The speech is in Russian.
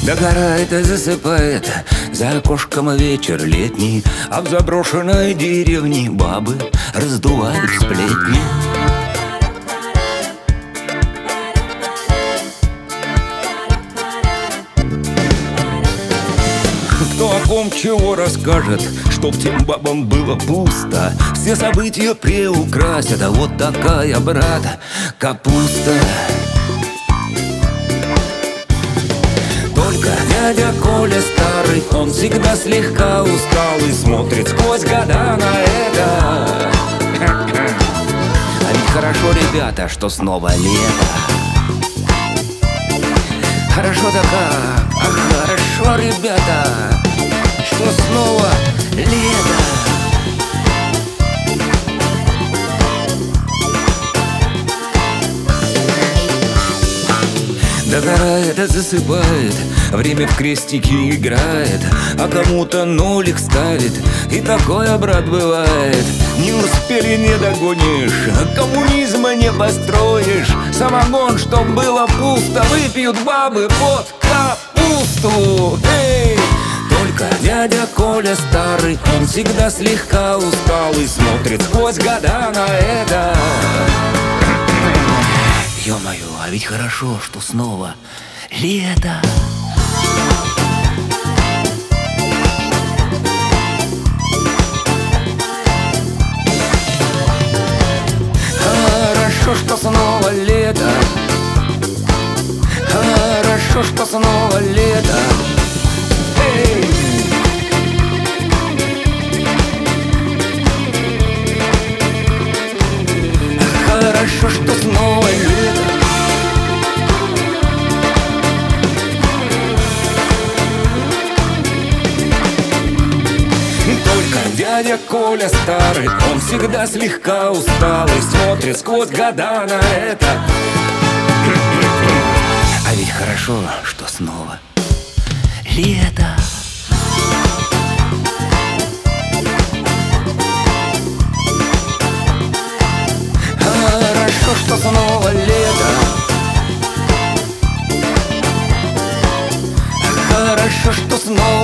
Догорает и засыпает за окошком вечер летний, а в заброшенной деревне бабы раздувают сплетни. Кто о ком чего расскажет, чтоб тем бабам было пусто. Все события приукрасят, а вот такая, брат, капуста. Только дядя Коля старый, он всегда слегка усталый, смотрит сквозь года на это. А ведь хорошо, ребята, что снова лето. Хорошо-то как, хорошо, ребята, что снова лето. Догорает, засыпает, время в крестики играет, а кому-то нолик ставит, и такое, брат, бывает. Не успели, не догонишь, коммунизма не построишь. Самогон, чтоб было пусто, выпьют бабы под капусту. Эй! Только дядя Коля старый, он всегда слегка усталый, смотрит сквозь года на это. Ё-моё, а ведь хорошо, что снова лето. Хорошо, что снова лето. Хорошо, что снова лето. Эй! Хорошо, что снова лето. Только дядя Коля старый, он всегда слегка усталый, смотрит сквозь года на это. А ведь хорошо, что снова лето. Хорошо, что снова лето. Хорошо, что снова